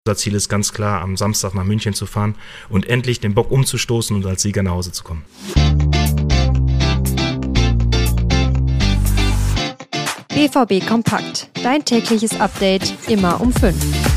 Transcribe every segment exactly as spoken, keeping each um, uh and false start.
Unser Ziel ist ganz klar, am Samstag nach München zu fahren und endlich den Bock umzustoßen und als Sieger nach Hause zu kommen. B V B Kompakt. Dein tägliches Update immer um fünf.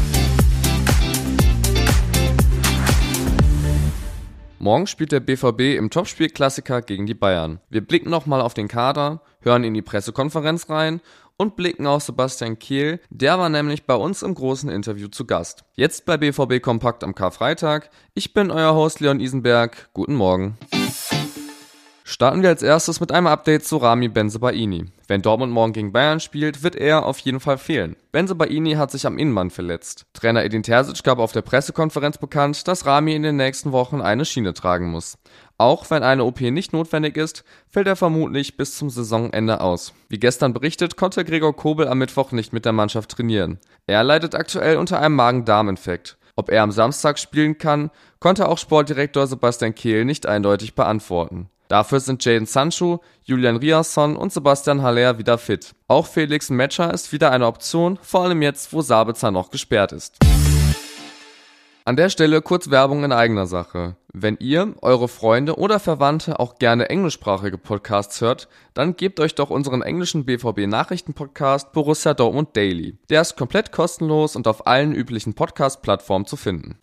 Morgen spielt der B V B im Topspiel-Klassiker gegen die Bayern. Wir blicken nochmal auf den Kader, hören in die Pressekonferenz rein und blicken auf Sebastian Kehl. Der war nämlich bei uns im großen Interview zu Gast. Jetzt bei B V B Kompakt am Karfreitag. Ich bin euer Host Leon Isenberg. Guten Morgen. Starten wir als erstes mit einem Update zu Ramy Bensebaini. Wenn Dortmund morgen gegen Bayern spielt, wird er auf jeden Fall fehlen. Bensebaini hat sich am Innenband verletzt. Trainer Edin Terzic gab auf der Pressekonferenz bekannt, dass Ramy in den nächsten Wochen eine Schiene tragen muss. Auch wenn eine O P nicht notwendig ist, fällt er vermutlich bis zum Saisonende aus. Wie gestern berichtet, konnte Gregor Kobel am Mittwoch nicht mit der Mannschaft trainieren. Er leidet aktuell unter einem Magen-Darm-Infekt. Ob er am Samstag spielen kann, konnte auch Sportdirektor Sebastian Kehl nicht eindeutig beantworten. Dafür sind Jadon Sancho, Julian Riasson und Sebastian Haller wieder fit. Auch Felix Metscher ist wieder eine Option, vor allem jetzt, wo Sabitzer noch gesperrt ist. An der Stelle kurz Werbung in eigener Sache. Wenn ihr, eure Freunde oder Verwandte auch gerne englischsprachige Podcasts hört, dann gebt euch doch unseren englischen B V B-Nachrichten-Podcast Borussia Dortmund Daily. Der ist komplett kostenlos und auf allen üblichen Podcast-Plattformen zu finden.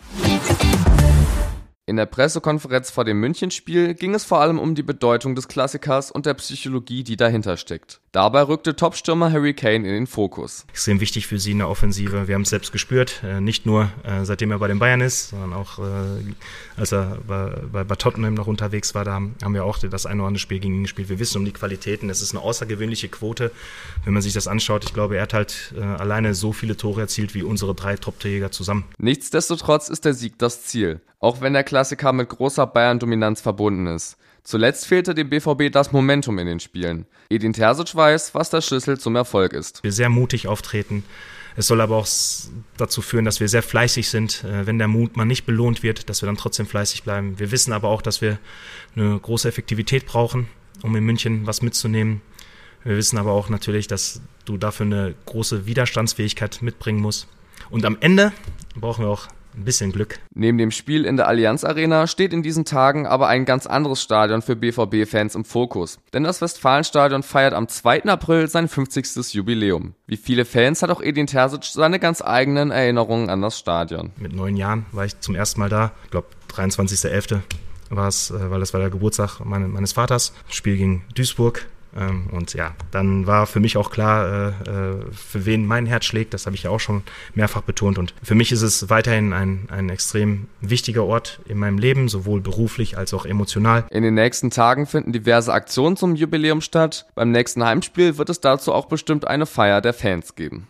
In der Pressekonferenz vor dem Münchenspiel ging es vor allem um die Bedeutung des Klassikers und der Psychologie, die dahinter steckt. Dabei rückte Topstürmer Harry Kane in den Fokus. Extrem wichtig für sie in der Offensive. Wir haben es selbst gespürt, nicht nur äh, seitdem er bei den Bayern ist, sondern auch äh, als er bei, bei, bei Tottenham noch unterwegs war, da haben wir auch das ein oder andere Spiel gegen ihn gespielt. Wir wissen um die Qualitäten, es ist eine außergewöhnliche Quote, wenn man sich das anschaut. Ich glaube, er hat halt äh, alleine so viele Tore erzielt wie unsere drei Top-Torjäger zusammen. Nichtsdestotrotz ist der Sieg das Ziel, auch wenn der Klassiker mit großer Bayern-Dominanz verbunden ist. Zuletzt fehlte dem B V B das Momentum in den Spielen. Edin Terzic weiß, was der Schlüssel zum Erfolg ist. Wir sehr mutig auftreten. Es soll aber auch dazu führen, dass wir sehr fleißig sind. Wenn der Mut mal nicht belohnt wird, dass wir dann trotzdem fleißig bleiben. Wir wissen aber auch, dass wir eine große Effektivität brauchen, um in München was mitzunehmen. Wir wissen aber auch natürlich, dass du dafür eine große Widerstandsfähigkeit mitbringen musst. Und am Ende brauchen wir auch ein bisschen Glück. Neben dem Spiel in der Allianz Arena steht in diesen Tagen aber ein ganz anderes Stadion für B V B-Fans im Fokus. Denn das Westfalenstadion feiert am zweiten April sein fünfzigstes Jubiläum. Wie viele Fans hat auch Edin Terzic seine ganz eigenen Erinnerungen an das Stadion. Mit neun Jahren war ich zum ersten Mal da. Ich glaube, dreiundzwanzigster elfter war es, weil das war der Geburtstag meines Vaters. Das Spiel gegen Duisburg. Und ja, dann war für mich auch klar, für wen mein Herz schlägt. Das habe ich ja auch schon mehrfach betont. Und für mich ist es weiterhin ein, ein extrem wichtiger Ort in meinem Leben, sowohl beruflich als auch emotional. In den nächsten Tagen finden diverse Aktionen zum Jubiläum statt. Beim nächsten Heimspiel wird es dazu auch bestimmt eine Feier der Fans geben.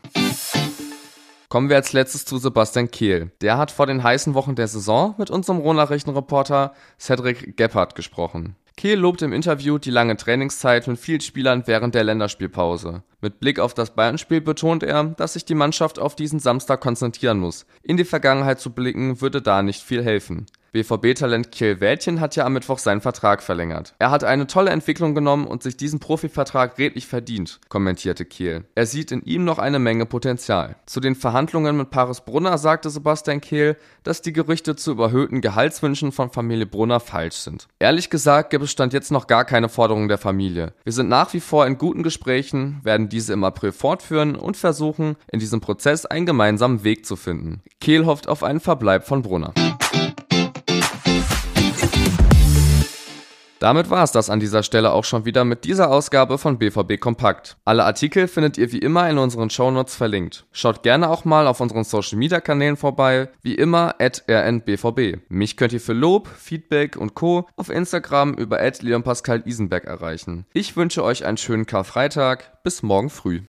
Kommen wir als letztes zu Sebastian Kehl. Der hat vor den heißen Wochen der Saison mit unserem Rohnachrichtenreporter Cedric Gebhardt gesprochen. Kehl lobt im Interview die lange Trainingszeit mit vielen Spielern während der Länderspielpause. Mit Blick auf das Bayern-Spiel betont er, dass sich die Mannschaft auf diesen Samstag konzentrieren muss. In die Vergangenheit zu blicken, würde da nicht viel helfen. B V B-Talent Kjell Wädchen hat ja am Mittwoch seinen Vertrag verlängert. Er hat eine tolle Entwicklung genommen und sich diesen Profivertrag redlich verdient, kommentierte Kehl. Er sieht in ihm noch eine Menge Potenzial. Zu den Verhandlungen mit Paris Brunner sagte Sebastian Kehl, dass die Gerüchte zu überhöhten Gehaltswünschen von Familie Brunner falsch sind. Ehrlich gesagt gibt es Stand jetzt noch gar keine Forderungen der Familie. Wir sind nach wie vor in guten Gesprächen, werden diese im April fortführen und versuchen, in diesem Prozess einen gemeinsamen Weg zu finden. Kehl hofft auf einen Verbleib von Brunner. Damit war es das an dieser Stelle auch schon wieder mit dieser Ausgabe von B V B Kompakt. Alle Artikel findet ihr wie immer in unseren Shownotes verlinkt. Schaut gerne auch mal auf unseren Social Media Kanälen vorbei, wie immer at r n b v b. Mich könnt ihr für Lob, Feedback und Co. auf Instagram über at leon pascal isenberg erreichen. Ich wünsche euch einen schönen Karfreitag, bis morgen früh.